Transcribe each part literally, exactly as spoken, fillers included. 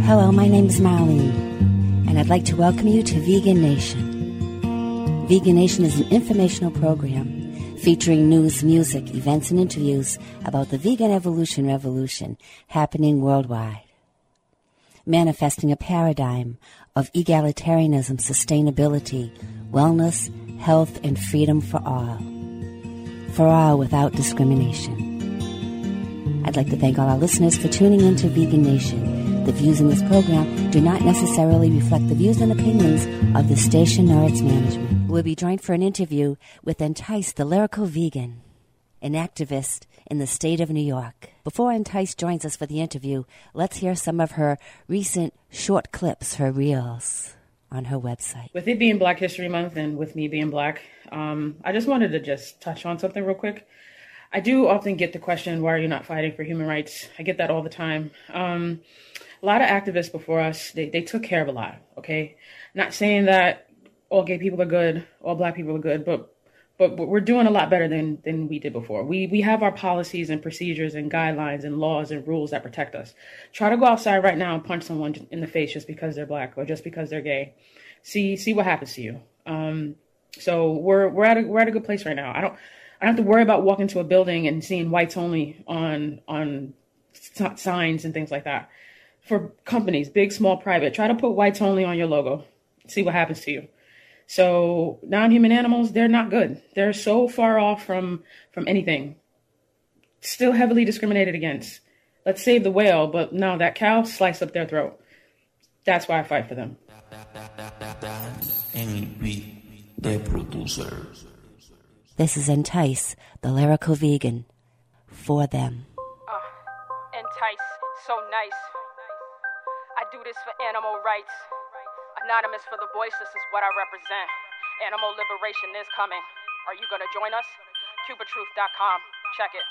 Hello, my name is Marlene, and I'd like to welcome you to Vegan Nation. Vegan Nation is an informational program featuring news, music, events, and interviews about the vegan evolution revolution happening worldwide, manifesting a paradigm of egalitarianism, sustainability, wellness, health, and freedom for all. For all without discrimination. I'd like to thank all our listeners for tuning in to Vegan Nation. The views in this program do not necessarily reflect the views and opinions of the station nor its management. We'll be joined for an interview with Entice, the lyrical vegan, an activist in the state of New York. Before Entice joins us for the interview, let's hear some of her recent short clips, her reels, on her website. With it being Black History Month and with me being Black, um, I just wanted to just touch on something real quick. I do often get the question, why are you not fighting for human rights? I get that all the time. Um, a lot of activists before us, they, they took care of a lot, okay? Not saying that all gay people are good, all Black people are good, but but, but we're doing a lot better than, than we did before. We we have our policies and procedures and guidelines and laws and rules that protect us. Try to go outside right now and punch someone in the face just because they're Black or just because they're gay. See see what happens to you. Um, so we're we're at a we're at a good place right now. I don't I don't have to worry about walking to a building and seeing whites only on on signs and things like that. For companies, big, small, private, try to put whites only on your logo. See what happens to you. So non-human animals, they're not good. They're so far off from, from anything. Still heavily discriminated against. Let's save the whale, but no, that cow sliced up their throat. That's why I fight for them. This is Entice, the lyrical vegan, for them. Uh, Entice, so nice. I do this for animal rights. Anonymous for the voiceless is what I represent. Animal liberation is coming. Are you gonna join us? Cuba Truth dot com. Check it.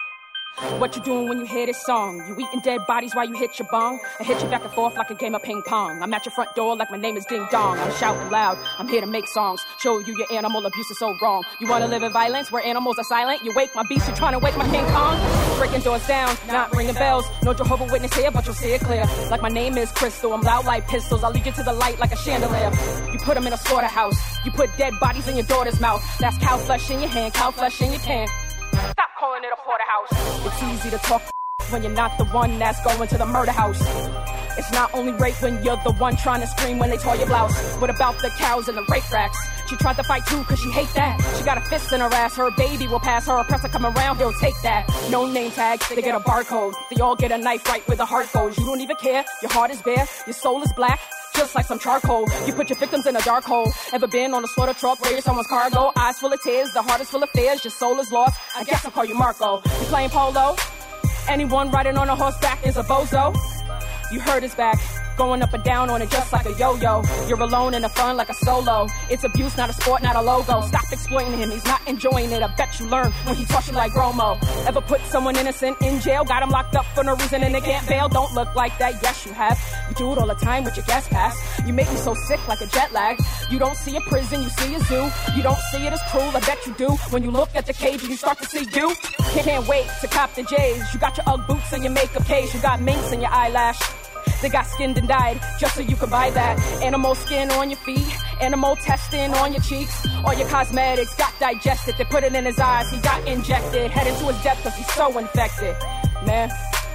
What you doing when you hear this song? You eating dead bodies while you hit your bong? I hit you back and forth like a game of ping pong. I'm at your front door like my name is Ding Dong. I'm shouting loud, I'm here to make songs. Show you your animal abuse is so wrong. You wanna live in violence where animals are silent? You wake my beast, you trying to wake my King Kong? Breaking doors down, not ringing bells. No Jehovah Witness here, but you'll see it clear. Like my name is Crystal, I'm loud like pistols. I'll lead you to the light like a chandelier. You put them in a slaughterhouse. You put dead bodies in your daughter's mouth. That's cow flesh in your hand, cow flesh in your pan. Stop calling it a porterhouse. It's easy to talk when you're not the one that's going to the murder house. It's not only rape when you're the one trying to scream when they tore your blouse. What about the cows and the rape racks? She tried to fight too cause she hate that. She got a fist in her ass, her baby will pass her. Oppressor come around, he'll take that. No name tag, they get a barcode. They all get a knife right where the heart goes. You don't even care, your heart is bare, your soul is black. Just like some charcoal, you put your victims in a dark hole. Ever been on a slaughter truck, raided someone's cargo? Eyes full of tears, the heart is full of fears. Your soul is lost, I guess I'll call you Marco. You playing polo? Anyone riding on a horseback is a bozo. You heard his back, going up and down on it just like a yo-yo. You're alone in the fun like a solo. It's abuse, not a sport, not a logo. Stop exploiting him, he's not enjoying it. I bet you learn when he talks you like Romo. Ever put someone innocent in jail? Got him locked up for no reason and they can't bail? Don't look like that, yes you have. You do it all the time with your gas pass. You make me so sick like a jet lag. You don't see a prison, you see a zoo. You don't see it as cruel, I bet you do. When you look at the cage and you start to see you. Can't wait to cop the J's. You got your Ugg boots and your makeup case. You got minks in your eyelash. They got skinned and dyed just so you could buy that. Animal skin on your feet, animal testing on your cheeks. All your cosmetics got digested. They put it in his eyes, he got injected. Heading to his death cause he's so infected. Man,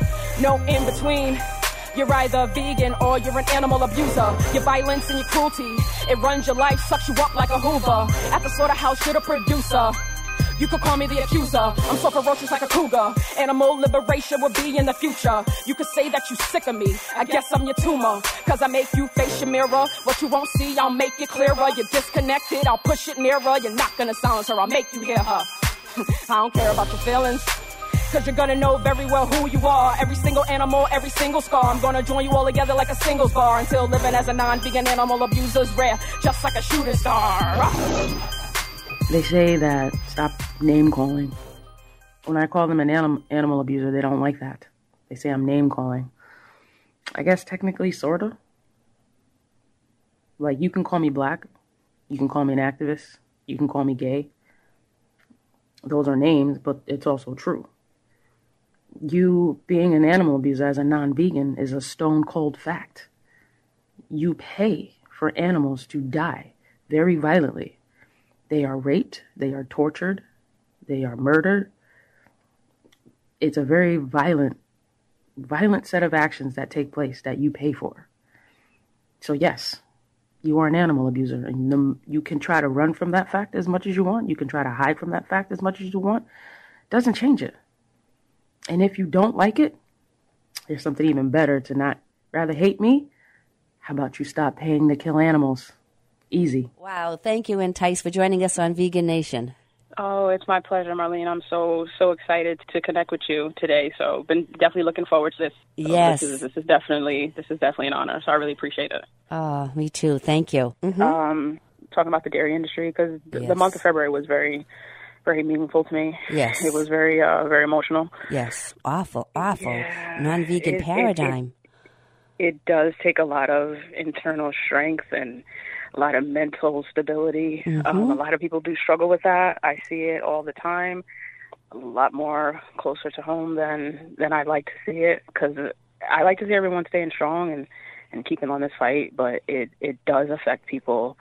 no in between. You're either vegan or you're an animal abuser. Your violence and your cruelty, it runs your life, sucks you up like a Hoover. At the slaughterhouse, you're the producer. You could call me the accuser. I'm so ferocious like a cougar. Animal liberation will be in the future. You could say that you sick of me. I guess I'm your tumor. Cause I make you face your mirror. What you won't see, I'll make it clearer. You're disconnected, I'll push it nearer. You're not gonna silence her, I'll make you hear her. I don't care about your feelings. Cause you're gonna know very well who you are. Every single animal, every single scar. I'm gonna join you all together like a singles bar. Until living as a non-vegan animal abuser's rare. Just like a shooting star. They say that stop name calling. When I call them an anim- animal abuser, they don't like that. They say I'm name calling. I guess technically, sorta. Like, you can call me Black. You can call me an activist. You can call me gay. Those are names, but it's also true. You being an animal abuser as a non-vegan is a stone cold fact. You pay for animals to die very violently. They are raped, they are tortured, they are murdered. It's a very violent, violent set of actions that take place that you pay for. So yes, you are an animal abuser, and the, you can try to run from that fact as much as you want. You can try to hide from that fact as much as you want. Doesn't change it. And if you don't like it, there's something even better to not rather hate me. How about you stop paying to kill animals? Easy. Wow. Thank you, Entice, for joining us on Vegan Nation. Oh, it's my pleasure, Marlene. I'm so, so excited to connect with you today. So been definitely looking forward to this. Yes. So this is, this is definitely, this is definitely an honor. So I really appreciate it. Oh, me too. Thank you. Mm-hmm. Um, talking about the dairy industry, because yes. the month of February was very, very meaningful to me. Yes. It was very, uh, very emotional. Yes. Awful, awful. Yeah. Non-vegan it, paradigm. It, it, it does take a lot of internal strength and a lot of mental stability. Mm-hmm. Um, a lot of people do struggle with that. I see it all the time, a lot more closer to home than, than I'd like to see it, because I like to see everyone staying strong and, and keeping on this fight, but it, it does affect people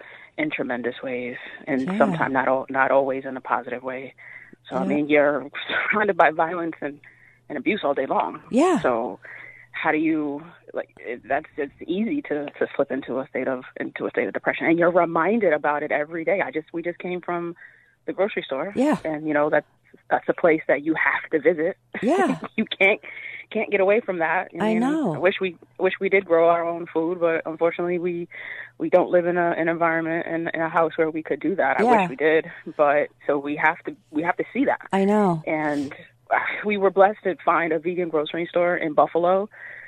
in tremendous ways, and yeah. sometimes not all, not always in a positive way. So, yeah. I mean, you're surrounded by violence and, and abuse all day long. Yeah. So how do you, like, it, that's, it's easy to, to slip into a state of, into a state of depression, and you're reminded about it every day. I just, we just came from the grocery store. Yeah. And, you know, that's, that's a place that you have to visit. Yeah. You can't, can't get away from that. I, I mean, know. I wish we, wish we did grow our own food, but unfortunately we, we don't live in a, an environment and in a house where we could do that. I yeah. wish we did, but so we have to, we have to see that. I know. And we were blessed to find a vegan grocery store in Buffalo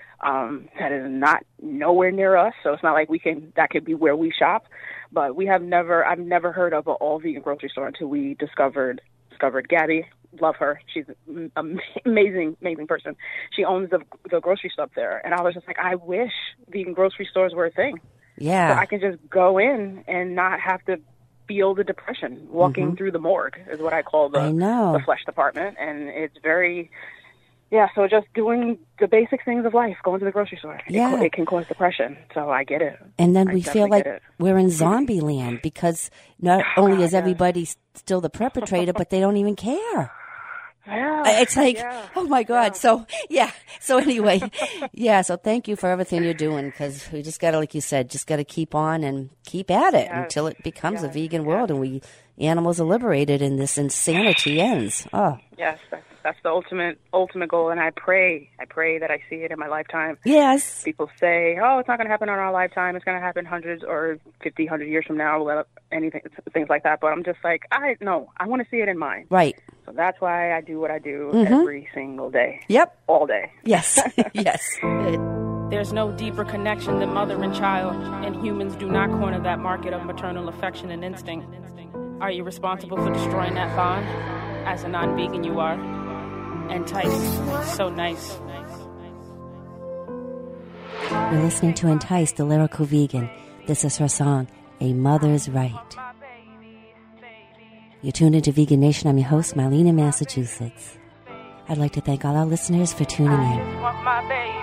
um, that is not nowhere near us. So it's not like we can, that could be where we shop, but we have never, I've never heard of an all vegan grocery store until we discovered, discovered Gabby. Love her. She's an amazing, amazing person. She owns the, the grocery store up there. And I was just like, I wish vegan grocery stores were a thing. Yeah. So I can just go in and not have to feel the depression. Walking mm-hmm. through the morgue is what I call the, I know. the flesh department. And it's very, yeah, so just doing the basic things of life, going to the grocery store, yeah. it, it can cause depression. So I get it. And then I we feel like we're in zombie land, because not only is everybody still the perpetrator, but they don't even care. Yeah, it's like, yeah, oh my God. Yeah. So, yeah. So anyway, yeah. So thank you for everything you're doing, because we just got to, like you said, just got to keep on and keep at it yes. until it becomes yes. a vegan yes. world and we animals are liberated and this insanity ends. Oh, yes. That's, that's the ultimate, ultimate goal. And I pray, I pray that I see it in my lifetime. Yes. People say, oh, it's not going to happen in our lifetime. It's going to happen hundreds or fifty, hundred years from now, anything, things like that. But I'm just like, I no, I want to see it in mine. Right. So that's why I do what I do mm-hmm. every single day. Yep. All day. Yes. Yes. There's no deeper connection than mother and child, and humans do not corner that market of maternal affection and instinct. Are you responsible for destroying that bond? As a non-vegan, you are. Entice. So nice. You're listening to Entice, the lyrical vegan. This is her song, A Mother's Right. You're tuned into Vegan Nation. I'm your host, Marlene in Massachusetts. I'd like to thank all our listeners for tuning in.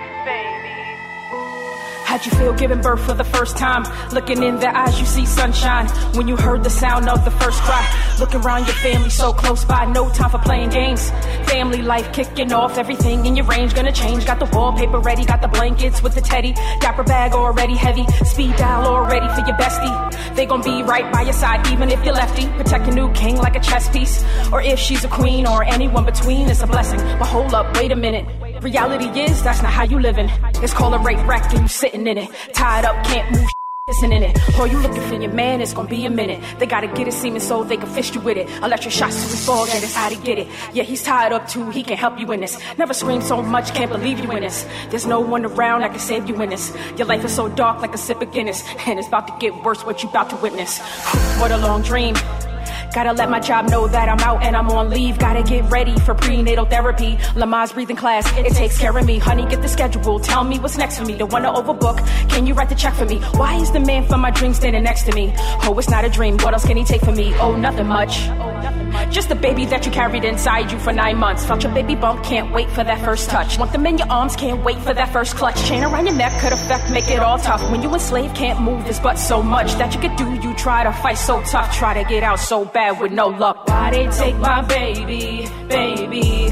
How'd you feel giving birth for the first time? Looking in their eyes, you see sunshine. When you heard the sound of the first cry, look around your family so close by, no time for playing games. Family life kicking off, everything in your range gonna change. Got the wallpaper ready, got the blankets with the teddy. Dapper bag already heavy, speed dial already for your bestie. They gon' be right by your side even if you're lefty. Protect a new king like a chess piece. Or if she's a queen or anyone between, it's a blessing. But hold up, wait a minute. Reality is, that's not how you living. It's called a rape wreck and you sitting in it. Tied up, can't move, isn't in it. Or you looking for your man, it's gonna be a minute. They gotta get it seeming so they can fist you with it. Electric shots to his ball, get it's how to get it. Yeah, he's tied up too, he can help you in this. Never scream so much, can't believe you in this. There's no one around that can save you in this. Your life is so dark like a sip of Guinness, and it's about to get worse what you about to witness. What a long dream. Gotta let my job know that I'm out and I'm on leave. Gotta get ready for prenatal therapy. Lamaze breathing class, it takes care of me. Honey, get the schedule, tell me what's next for me. Don't wanna overbook, can you write the check for me? Why is the man from my dreams standing next to me? Oh, it's not a dream, what else can he take from me? Oh, nothing much. Just the baby that you carried inside you for nine months. Felt your baby bump, can't wait for that first touch. Want them in your arms, can't wait for that first clutch. Chain around your neck could affect, make it all tough. When you enslaved, can't move this but so much that you could do. You try to fight so tough, try to get out so bad with no luck. Why they take my baby, baby?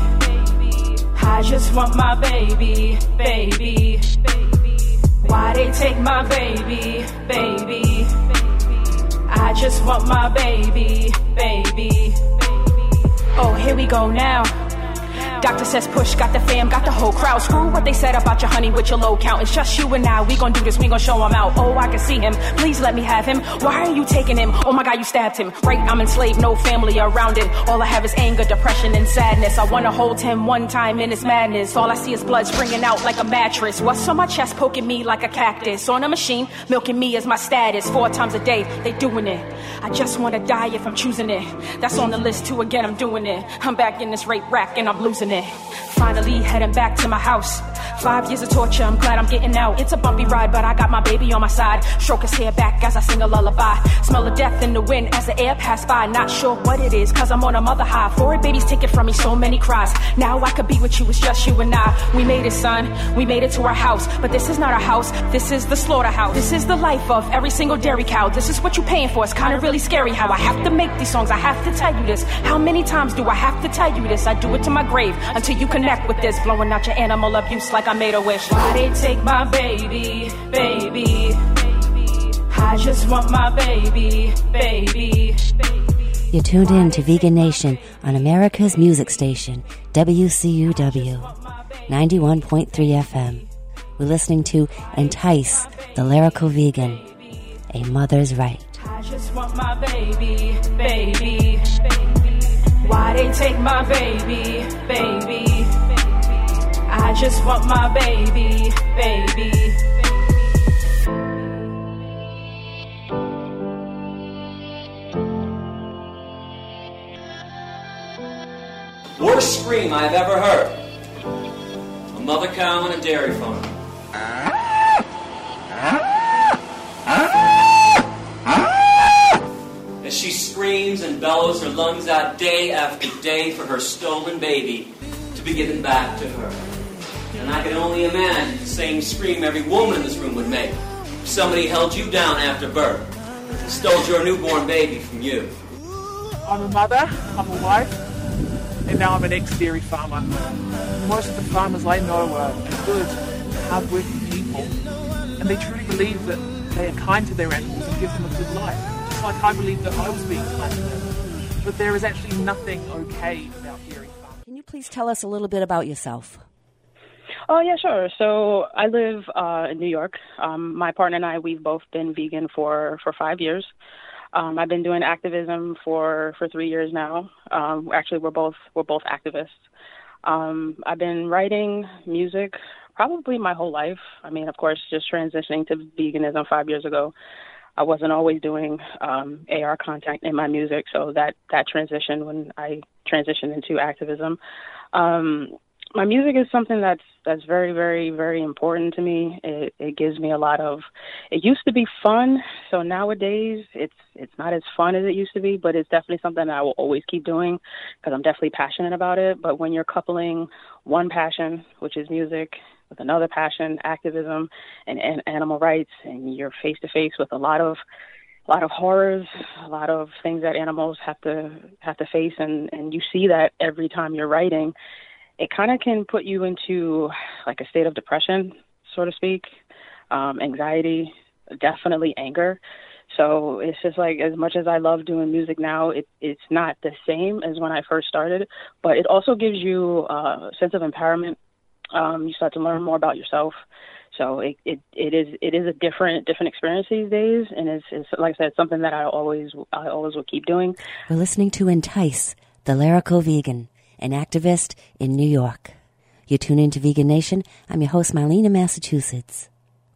I just want my baby, baby. Why they take my baby, baby? I just want my baby, baby. Oh, here we go now. Doctor says push, got the fam, got the whole crowd. Screw what they said about your honey with your low count. It's just you and I, we gon' do this, we gon' show him out. Oh, I can see him, please let me have him. Why are you taking him? Oh my God, you stabbed him. Right, I'm enslaved, no family around it. All I have is anger, depression, and sadness. I wanna hold him one time in his madness. All I see is blood springing out like a mattress. What's on my chest poking me like a cactus? On a machine, milking me as my status. Four times a day, they doing it. I just wanna die if I'm choosing it. That's on the list too, again, I'm doing it. I'm back in this rape rack and I'm losing it. Finally heading back to my house. Five years of torture, I'm glad I'm getting out. It's a bumpy ride, but I got my baby on my side. Stroke his hair back as I sing a lullaby. Smell of death in the wind as the air passed by. Not sure what it is, cause I'm on a mother high. Four babies taken from me, so many cries. Now I could be with you, it's just you and I. We made it, son, we made it to our house. But this is not our house, this is the slaughterhouse. This is the life of every single dairy cow. This is what you paying for, it's kinda really scary how I have to make these songs. I have to tell you this. How many times do I have to tell you this? I do it to my grave until you connect with this. Blowing out your animal abuse like I made a wish. Why they take my baby, baby? I just want my baby, baby. You're tuned in to Vegan Nation on America's music station, W C U W, ninety-one point three F M. We're listening to Entice, the Lyrical Vegan, A Mother's Right. I just want my baby, baby. Why they take my baby, baby? I just want my baby, baby. Worst scream I've ever heard. A mother cow on a dairy farm. As she screams and bellows her lungs out day after day for her stolen baby to be given back to her. And I can only imagine the same scream every woman in this room would make if somebody held you down after birth and stole your newborn baby from you. I'm a mother, I'm a wife, and now I'm an ex-dairy farmer. Most of the farmers I know are good, hard-working people, and they truly believe that they are kind to their animals and give them a good life. Just like I believe that I was being kind to them. But there is actually nothing okay about dairy farming. Can you please tell us a little bit about yourself? Oh, yeah, sure. So I live uh, in New York. Um, my partner and I, we've both been vegan for, for five years. Um, I've been doing activism for, for three years now. Um, actually, we're both we're both activists. Um, I've been writing music probably my whole life. I mean, of course, just transitioning to veganism five years ago. I wasn't always doing um, A R content in my music, so that, that transition when I transitioned into activism. Um, my music is something that's that's very, very, very important to me. It, it gives me a lot of. It used to be fun, so nowadays it's it's not as fun as it used to be. But it's definitely something that I will always keep doing because I'm definitely passionate about it. But when you're coupling one passion, which is music, with another passion, activism, and, and animal rights, and you're face to face with a lot of a lot of horrors, a lot of things that animals have to have to face, and, and you see that every time you're writing. It kind of can put you into like a state of depression, so to speak, um, anxiety, definitely anger. So it's just like, as much as I love doing music now, it, it's not the same as when I first started, but it also gives you a sense of empowerment. Um, you start to learn more about yourself. So it, it, it is it is a different different experience these days, and it's, it's like I said, something that I always I always will keep doing. We're listening to Entice, the Lyrical Vegan, an activist in New York. You tune into Vegan Nation. I'm your host, Marlena, Massachusetts.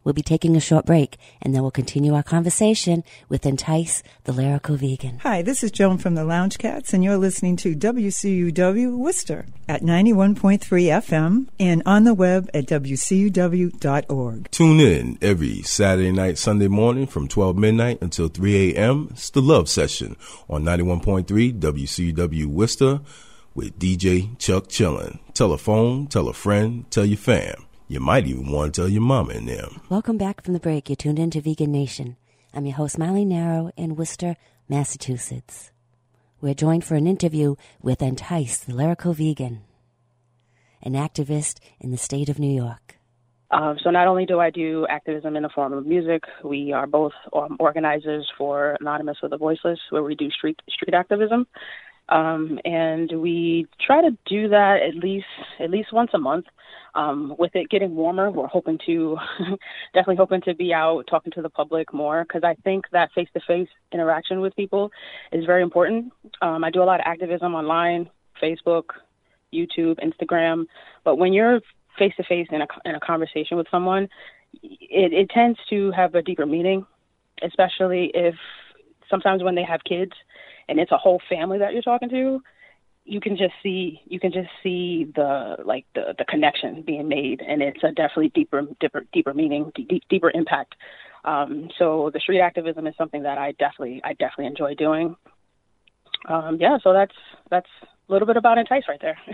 We'll be taking a short break, and then we'll continue our conversation with Entice, the Lyrical Vegan. Hi, this is Joan from the Lounge Cats, and you're listening to W C U W Worcester at ninety-one point three F M and on the web at W C U W dot org. Tune in every Saturday night, Sunday morning from twelve midnight until three a.m. It's the Love Session on ninety-one point three W C U W Worcester with D J Chuck Chillin. Tell a phone, tell a friend, tell your fam. You might even want to tell your mama and them. Welcome back from the break. You're tuned into Vegan Nation. I'm your host, Molly Narrow, in Worcester, Massachusetts. We're joined for an interview with Entice, the Lyrical Vegan, an activist in the state of New York. Um, so not only do I do activism in the form of music, we are both um, organizers for Anonymous with the Voiceless, where we do street street activism. Um, and we try to do that at least at least once a month. Um, with it getting warmer, we're hoping to definitely hoping to be out talking to the public more, because I think that face-to-face interaction with people is very important. Um, I do a lot of activism online, Facebook, YouTube, Instagram, but when you're face-to-face in a, in a conversation with someone, it, it tends to have a deeper meaning, especially if sometimes when they have kids and it's a whole family that you're talking to, you can just see you can just see the like the, the connection being made, and it's a definitely deeper deeper deeper meaning, deep, deeper impact. Um, so the street activism is something that I definitely I definitely enjoy doing. Um, yeah, so that's that's a little bit about Entice right there.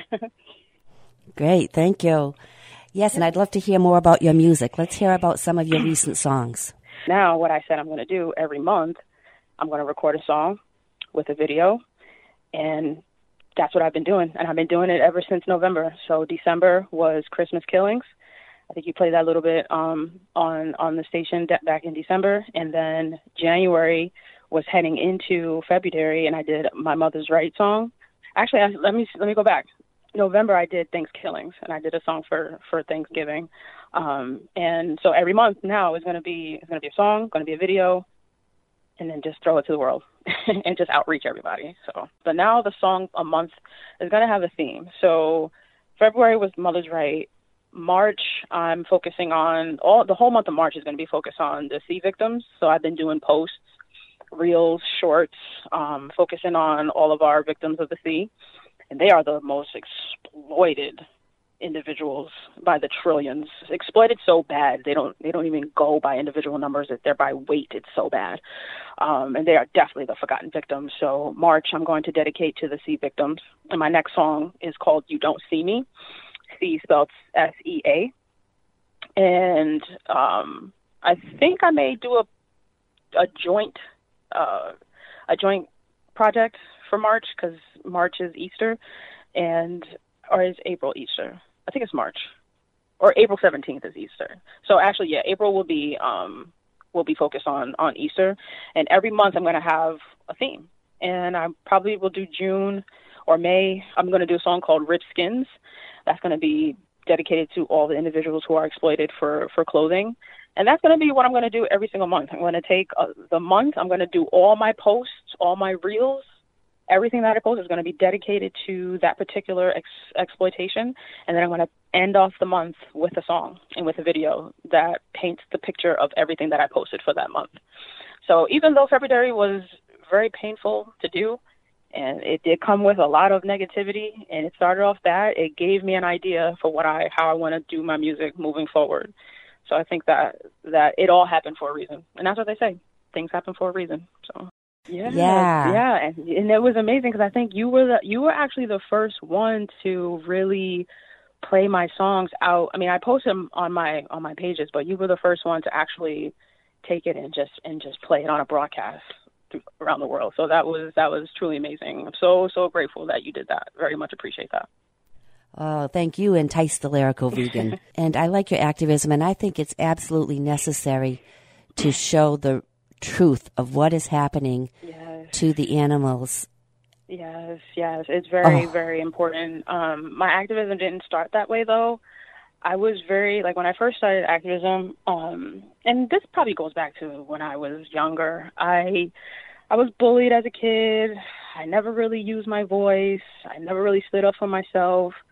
Great, thank you. Yes, and I'd love to hear more about your music. Let's hear about some of your recent songs. Now, what I said I'm going to do every month, I'm going to record a song with a video, and that's what I've been doing, and I've been doing it ever since November. So December was Christmas Killings. I think you played that a little bit um, on on the station de- back in December, and then January was heading into February, and I did My Mother's Right song. Actually, I, let me let me go back. November I did Thanksgivings, and I did a song for for Thanksgiving. Um, and so every month now is going to be is going to be a song, going to be a video, and then just throw it to the world and just outreach everybody. So, but now the song a month is going to have a theme. So February was Mother's Right. March, I'm focusing on all the whole month of March is going to be focused on the sea victims. So I've been doing posts, reels, shorts, um, focusing on all of our victims of the sea. And they are the most exploited individuals by the trillions, exploited so bad they don't they don't even go by individual numbers, they're by weight. It's so bad, um, and they are definitely the forgotten victims. So March I'm going to dedicate to the sea victims, and my next song is called You Don't See Me. C spelled S E A, and um, I think I may do a a joint uh, a joint project for March, because March is Easter, and or is April Easter? I think it's March, or April seventeenth is Easter. So actually, yeah, April will be um, will be focused on, on Easter, and every month I'm going to have a theme, and I probably will do June or May. I'm going to do a song called Rich Skins. That's going to be dedicated to all the individuals who are exploited for, for clothing, and that's going to be what I'm going to do every single month. I'm going to take uh, the month. I'm going to do all my posts, all my reels. Everything that I post is going to be dedicated to that particular ex- exploitation, and then I'm going to end off the month with a song and with a video that paints the picture of everything that I posted for that month. So even though February was very painful to do, and it did come with a lot of negativity, and it started off that, it gave me an idea for what I how I want to do my music moving forward. So I think that that it all happened for a reason, and that's what they say: things happen for a reason. So. Yeah, yeah, yeah, and, and it was amazing because I think you were the you were actually the first one to really play my songs out. I mean, I post them on my on my pages, but you were the first one to actually take it and just and just play it on a broadcast around the world. So that was that was truly amazing. I'm so so grateful that you did that. Very much appreciate that. Oh, thank you, Entice the Lyrical Vegan. And I like your activism, and I think it's absolutely necessary to show the truth of what is happening yes. to the animals. Yes, yes. It's very, oh. very important. Um, my activism didn't start that way, though. I was very, like, when I first started activism, um, and this probably goes back to when I was younger, I I was bullied as a kid. I never really used my voice. I never really stood up for myself.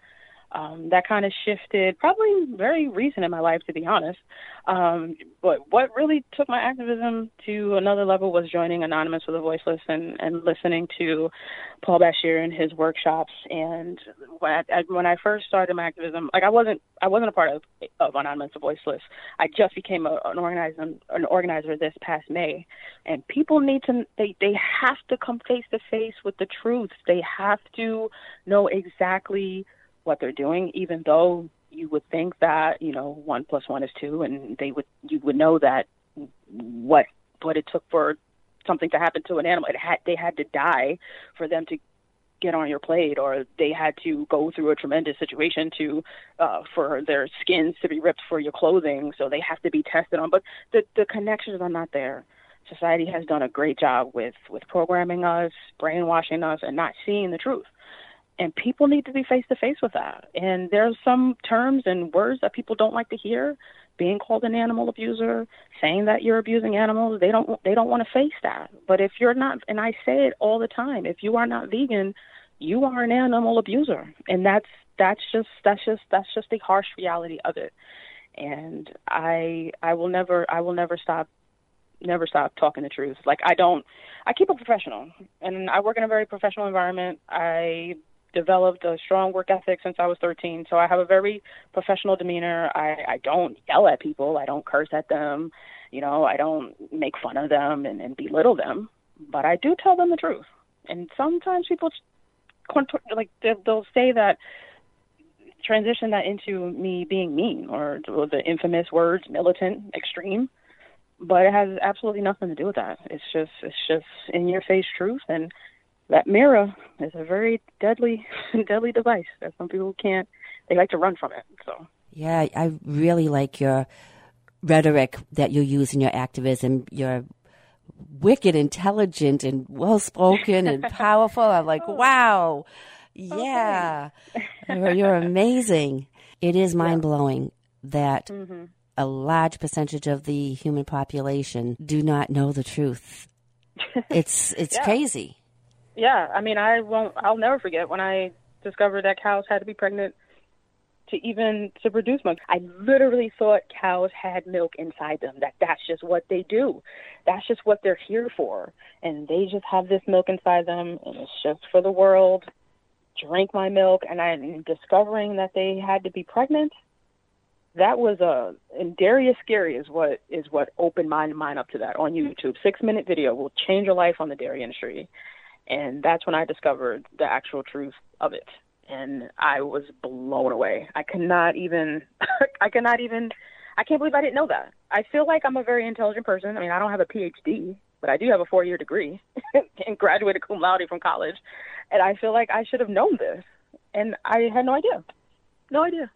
Um, that kind of shifted, probably very recent in my life, to be honest. Um, but what really took my activism to another level was joining Anonymous for the Voiceless and, and listening to Paul Bashir and his workshops. And when I, when I first started my activism, like I wasn't, I wasn't a part of, of Anonymous for the Voiceless. I just became a, an organizer, an organizer this past May. And people need to, they, they have to come face to face with the truth. They have to know exactly what they're doing, even though you would think that, you know, one plus one is two, and they would, you would know that what what it took for something to happen to an animal, it had they had to die for them to get on your plate, or they had to go through a tremendous situation to uh, for their skins to be ripped for your clothing, so they have to be tested on. But the the connections are not there. Society has done a great job with with programming us, brainwashing us, and not seeing the truth. And people need to be face-to-face with that. And there's some terms and words that people don't like to hear. Being called an animal abuser, saying that you're abusing animals, they don't they don't want to face that. But if you're not, and I say it all the time, if you are not vegan, you are an animal abuser. And that's that's just that's just that's just the harsh reality of it. And I I will never I will never stop never stop talking the truth. Like I don't I keep it professional, and I work in a very professional environment. I developed a strong work ethic since I was thirteen, so I have a very professional demeanor. I, I don't yell at people. I don't curse at them. You know, I don't make fun of them and, and belittle them, but I do tell them the truth. And sometimes people, like, they'll say that, transition that into me being mean, or, or the infamous words militant, extreme, but it has absolutely nothing to do with that. It's just, it's just in-your-face truth, and that mirror is a very deadly, deadly device that some people can't, they like to run from it. So yeah, I really like your rhetoric that you use in your activism. You're wicked, intelligent, and well-spoken and powerful. I'm like, oh. wow, yeah, okay. You're amazing. It is mind-blowing that mm-hmm. a large percentage of the human population do not know the truth. It's it's yeah. crazy. Yeah, I mean, I won't. I'll never forget when I discovered that cows had to be pregnant to even to produce milk. I literally thought cows had milk inside them. That that's just what they do. That's just what they're here for, and they just have this milk inside them, and it's just for the world. Drink my milk, and I'm discovering that they had to be pregnant. That was a and Darius Scary is what is what opened my mind up to that on YouTube. Six minute video will change your life on the dairy industry. And that's when I discovered the actual truth of it. And I was blown away. I cannot even, I cannot even, I can't believe I didn't know that. I feel like I'm a very intelligent person. I mean, I don't have a P H D, but I do have a four-year degree and graduated cum laude from college. And I feel like I should have known this. And I had no idea. No idea.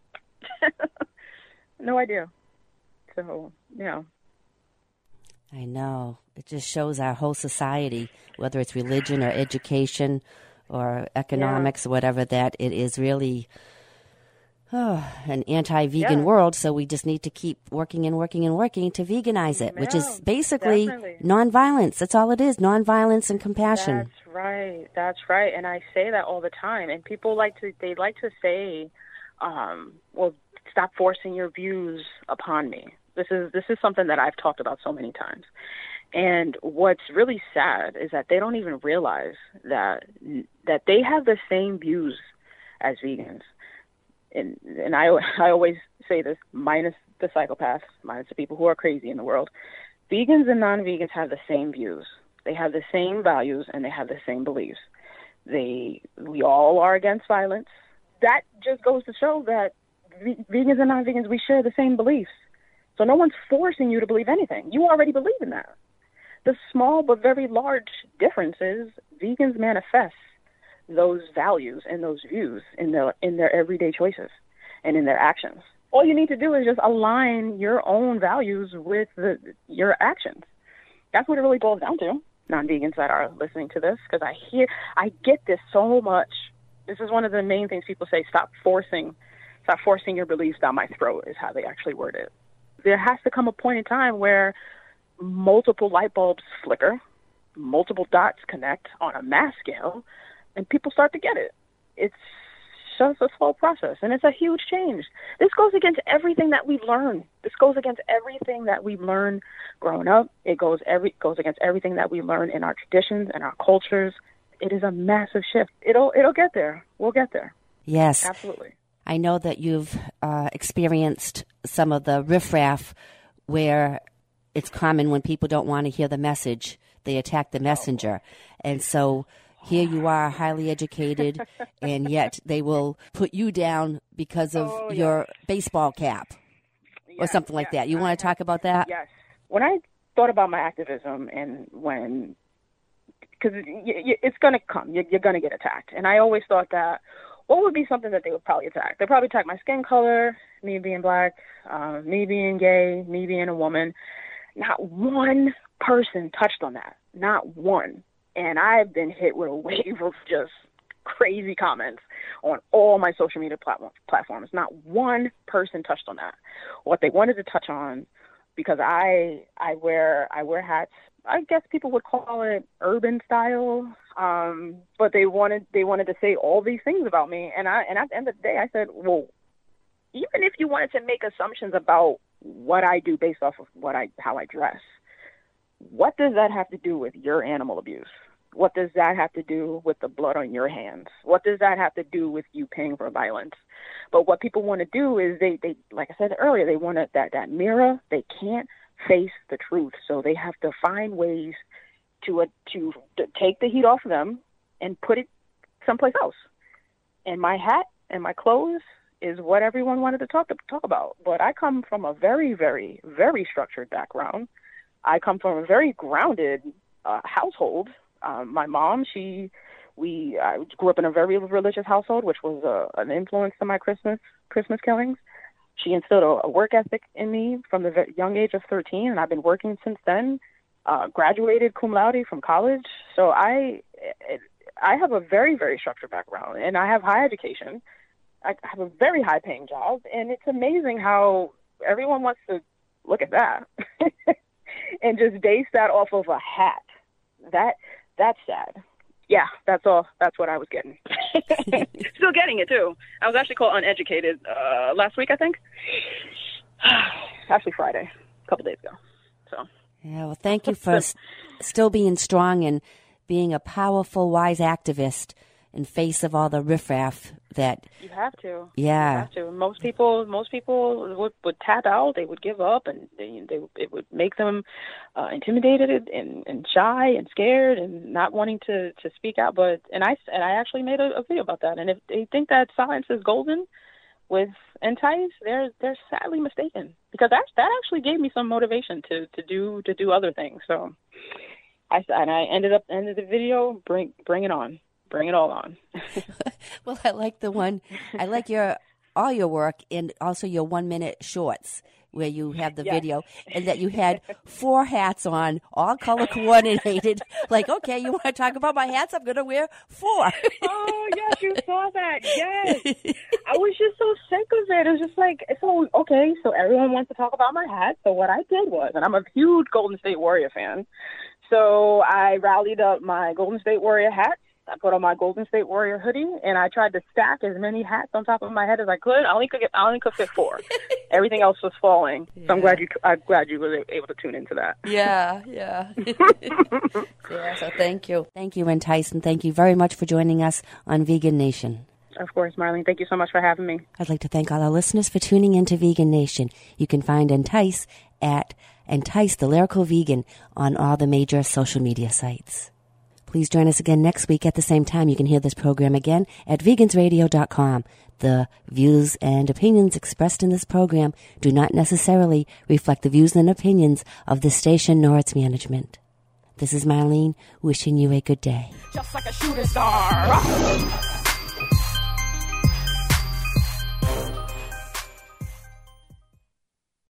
No idea. So, yeah. I know. It just shows our whole society, whether it's religion or education or economics yeah. or whatever, that it is really oh, an anti-vegan yeah. world. So we just need to keep working and working and working to veganize it, yeah, which is basically definitely. nonviolence. That's all it is, nonviolence and compassion. That's right. That's right. And I say that all the time. And people like to, they like to say, um, well, stop forcing your views upon me. This is this is something that I've talked about so many times. And what's really sad is that they don't even realize that that they have the same views as vegans. And and I I always say this, minus the psychopaths, minus the people who are crazy in the world. Vegans and non-vegans have the same views. They have the same values, and they have the same beliefs. They we all are against violence. That just goes to show that vegans and non-vegans, we share the same beliefs. So no one's forcing you to believe anything. You already believe in that. The small but very large difference is vegans manifest those values and those views in their in their everyday choices and in their actions. All you need to do is just align your own values with the, your actions. That's what it really boils down to. Non-vegans that are listening to this, because I hear, I get this so much. This is one of the main things people say: stop forcing, stop forcing your beliefs down my throat, is how they actually word it. There has to come a point in time where multiple light bulbs flicker, multiple dots connect on a mass scale, and people start to get it. It's just a slow process, and it's a huge change. This goes against everything that we've learned. This goes against everything that we've learned growing up. It goes every goes against everything that we learn in our traditions and our cultures. It is a massive shift. It'll it'll get there. We'll get there. Yes, absolutely. I know that you've uh, experienced some of the riffraff where it's common when people don't want to hear the message, they attack the messenger. And so here you are, highly educated, and yet they will put you down because of oh, your yes. baseball cap yes, or something like yes. that. You want to talk about that? Yes. When I thought about my activism and when, because it's going to come, you're going to get attacked. And I always thought that, what would be something that they would probably attack? They'd probably attack my skin color, me being black, uh, me being gay, me being a woman. Not one person touched on that. Not one. And I've been hit with a wave of just crazy comments on all my social media platform, platforms. Not one person touched on that. What they wanted to touch on, because I I wear I wear hats. I guess people would call it urban style, um, but they wanted they wanted to say all these things about me, and I and at the end of the day, I said, well, even if you wanted to make assumptions about what I do based off of what I how I dress, what does that have to do with your animal abuse? What does that have to do with the blood on your hands? What does that have to do with you paying for violence? But what people want to do is they, they like I said earlier, they want that that mirror. They can't face the truth, so they have to find ways to uh, to, to take the heat off of them and put it someplace else. And my hat and my clothes is what everyone wanted to talk to talk about. But I come from a very, very, very structured background. I come from a very grounded uh, household. Um, my mom, she, we, I grew up in a very religious household, which was uh, an influence to my Christmas Christmas killings. She instilled a, a work ethic in me from the very young age of thirteen, and I've been working since then. Uh, graduated cum laude from college, so I, I have a very, very structured background, and I have high education. I have a very high-paying job, and it's amazing how everyone wants to look at that and just base that off of a hat. That that's sad. Yeah, that's all. That's what I was getting. Still getting it, too. I was actually called uneducated uh, last week, I think. Actually, Friday, a couple days ago. So. Yeah, well, thank you for s- still being strong and being a powerful, wise activist in face of all the riffraff that you have to. Yeah, you have to. Most people, most people would, would tap out. They would give up, and they, they it would make them uh, intimidated and, and shy and scared and not wanting to, to speak out. But and I and I actually made a, a video about that. And if they think that silence is golden with Entice, they're they're sadly mistaken, because that that actually gave me some motivation to, to do to do other things. So I and I ended up ended the video. Bring bring it on. Bring it all on. Well, I like the one, I like your all your work and also your one-minute shorts where you have the yes. video, and that you had four hats on, all color coordinated. Like, okay, you want to talk about my hats? I'm going to wear four. Oh, yes, you saw that. Yes. I was just so sick of it. It was just like, so, okay, so everyone wants to talk about my hat. So what I did was, and I'm a huge Golden State Warrior fan, so I rallied up my Golden State Warrior hats. I put on my Golden State Warrior hoodie, and I tried to stack as many hats on top of my head as I could. I only could get, I only could fit four. Everything else was falling. Yeah. So I'm glad you, I'm glad you were able to tune into that. Yeah, yeah. Yeah. So thank you, thank you, Entice, and thank you very much for joining us on Vegan Nation. Of course, Marlene. Thank you so much for having me. I'd like to thank all our listeners for tuning into Vegan Nation. You can find Entice at Entice the Lyrical Vegan on all the major social media sites. Please join us again next week at the same time. You can hear this program again at vegans radio dot com. The views and opinions expressed in this program do not necessarily reflect the views and opinions of this station nor its management. This is Marlene wishing you a good day. Just like a shooting star.